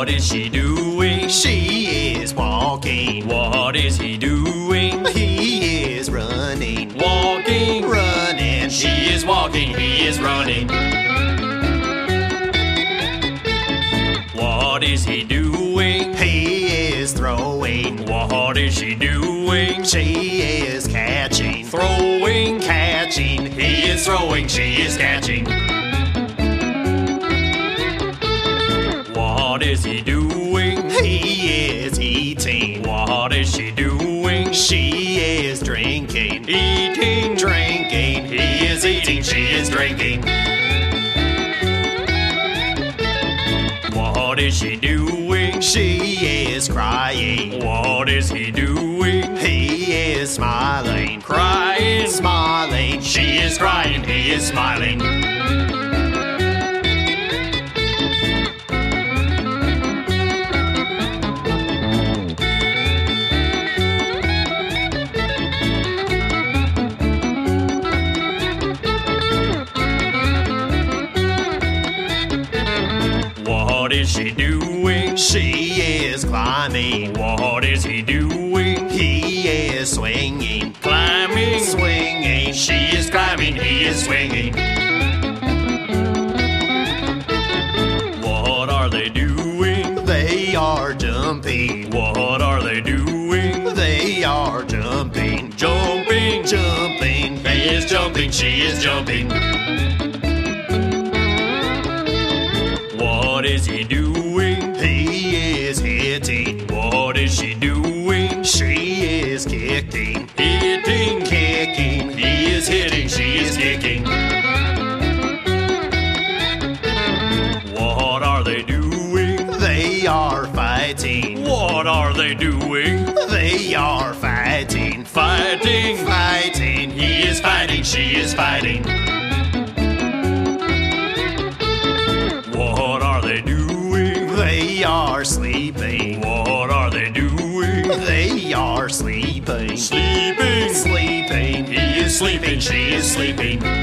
What is she doing? She is walking. What is he doing? He is running. Walking. Running. She is walking, he is running. What is he doing? He is throwing. What is she doing? She is catching. Throwing. Catching. He is throwing, she is catching. What is he doing? He is eating. What is she doing? She is drinking. Eating. Drinking. He is eating, she is drinking. What is she doing? She is crying. What is he doing? He is smiling. Crying. Smiling. She is crying, he is smiling. What is she doing? She is climbing. What is he doing? He is swinging. Climbing. Swinging. She is climbing, he is swinging. What are they doing? They are jumping. What are they doing? They are jumping. Jumping. Jumping. He is jumping, she is jumping. What is he doing? He is hitting. What is she doing? She is kicking. Hitting. Kicking. He is hitting, she is kicking. What are they doing? They are fighting. What are they doing? They are fighting. Fighting. Fighting. He is fighting, she is fighting. What are they doing? They are sleeping. What are they doing? They are sleeping. Sleeping. Sleeping. He is sleeping, she is sleeping.